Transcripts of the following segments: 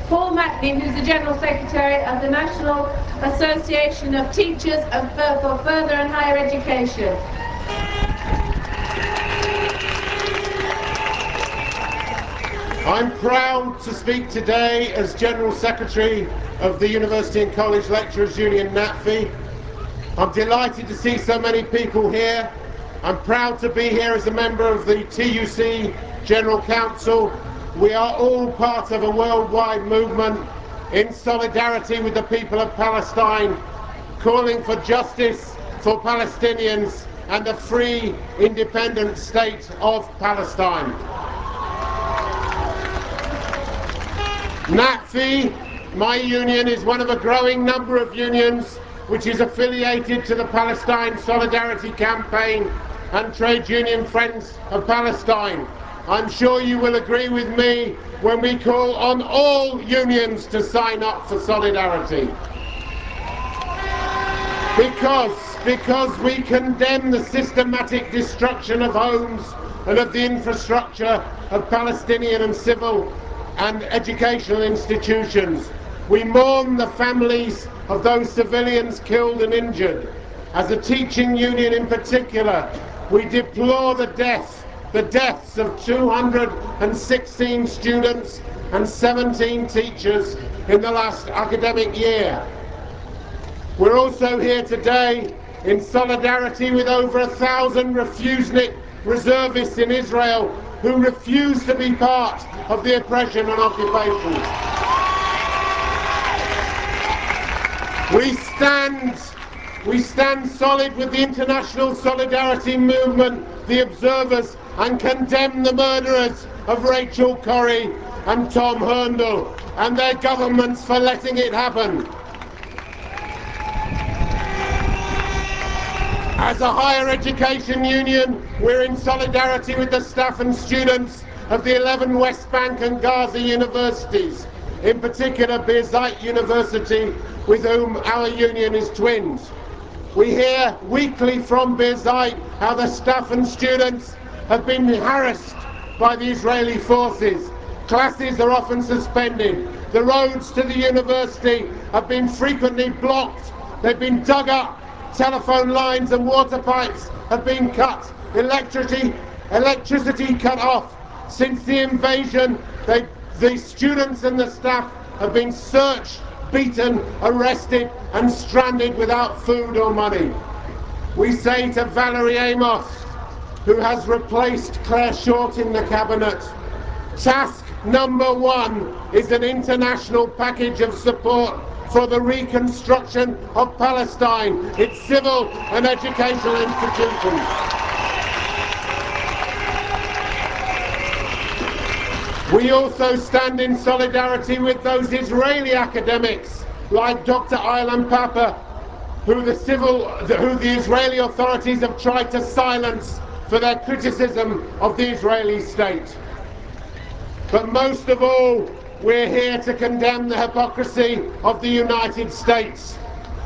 Paul Matley, who's the General Secretary of the National Association of Teachers for Further and Higher Education. I'm proud to speak today as General Secretary of the University and College Lecturers Union, NATFE. I'm delighted to see so many people here. I'm proud to be here as a member of the TUC General Council. We are all part of a worldwide movement in solidarity with the people of Palestine, calling for justice for Palestinians and the free, independent state of Palestine. NATFE, my union, is one of a growing number of unions which is affiliated to the Palestine Solidarity Campaign and Trade Union Friends of Palestine. I'm sure you will agree with me when we call on all unions to sign up for solidarity. Because we condemn the systematic destruction of homes and of the infrastructure of Palestinian and civil and educational institutions. We mourn the families of those civilians killed and injured. As a teaching union in particular, we deplore the deaths of 216 students and 17 teachers in the last academic year. We're also here today in solidarity with over 1,000 refuseniks reservists in Israel who refuse to be part of the oppression and occupation. We stand solid with the international solidarity movement, the observers, and condemn the murderers of Rachel Corrie and Tom Herndl and their governments for letting it happen. As a higher education union, we're in solidarity with the staff and students of the 11 West Bank and Gaza universities, in particular Birzeit University, with whom our union is twinned. We hear weekly from Birzeit how the staff and students have been harassed by the Israeli forces. Classes are often suspended. The roads to the university have been frequently blocked. They've been dug up. Telephone lines and water pipes have been cut. Electricity cut off. Since the invasion, the students and the staff have been searched, beaten, arrested and stranded without food or money. We say to Valerie Amos, who has replaced Claire Short in the cabinet, task number one is an international package of support for the reconstruction of Palestine, its civil and educational institutions. We also stand in solidarity with those Israeli academics like Dr. Ilan Pappé, who the Israeli authorities have tried to silence for their criticism of the Israeli state. But most of all, we're here to condemn the hypocrisy of the United States.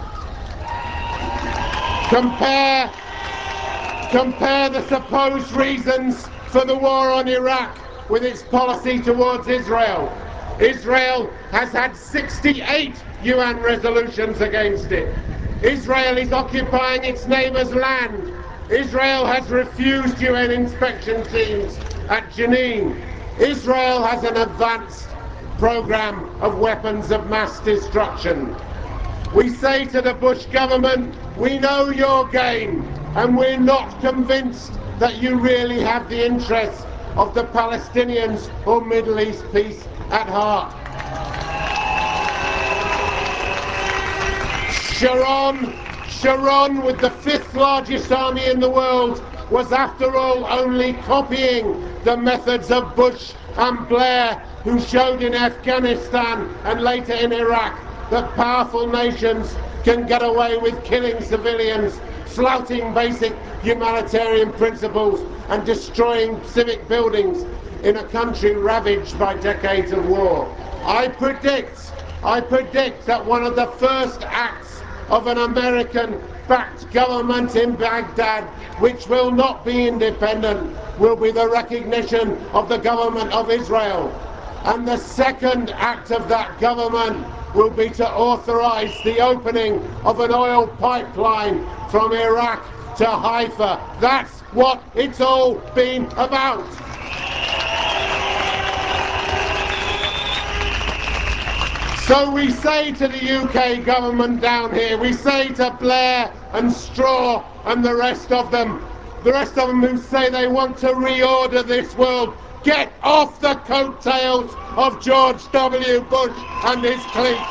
Compare the supposed reasons for the war on Iraq with its policy towards Israel. Israel has had 68 UN resolutions against it. Israel is occupying its neighbour's land. Israel has refused UN inspection teams at Jenin. Israel has an advanced program of weapons of mass destruction. We say to the Bush government, we know your game, and we're not convinced that you really have the interests of the Palestinians or Middle East peace at heart. Sharon, with the 5th largest army in the world, was after all only copying the methods of Bush and Blair, who showed in Afghanistan and later in Iraq that powerful nations can get away with killing civilians, flouting basic humanitarian principles and destroying civic buildings in a country ravaged by decades of war. I predict that one of the first acts of an American-backed government in Baghdad, which will not be independent, will be the recognition of the government of Israel. And the second act of that government will be to authorise the opening of an oil pipeline from Iraq to Haifa. That's what it's all been about. So we say to the UK government down here, we say to Blair and Straw and the rest of them who say they want to reorder this world, get off the coattails of George W. Bush and his clique.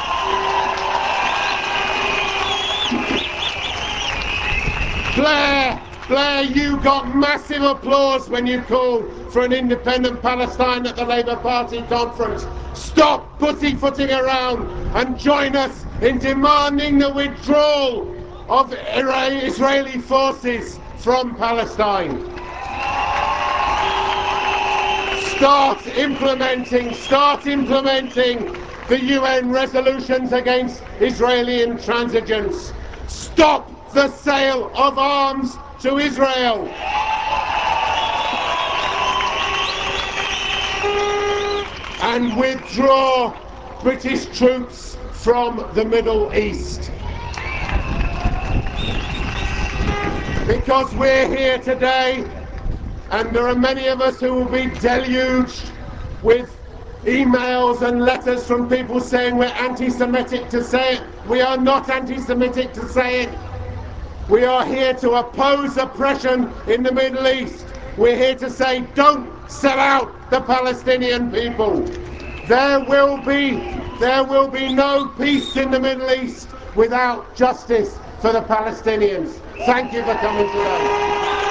Blair, you got massive applause when you called for an independent Palestine at the Labour Party conference. Stop pussyfooting around and join us in demanding the withdrawal of Israeli forces from Palestine. Start implementing the UN resolutions against Israeli intransigence. Stop the sale of arms to Israel. And withdraw British troops from the Middle East. Because we're here today, and there are many of us who will be deluged with emails and letters from people saying we're anti-Semitic to say it. We are not anti-Semitic to say it. We are here to oppose oppression in the Middle East. We're here to say, don't sell out the Palestinian people. There will be no peace in the Middle East without justice for the Palestinians. Thank you for coming today.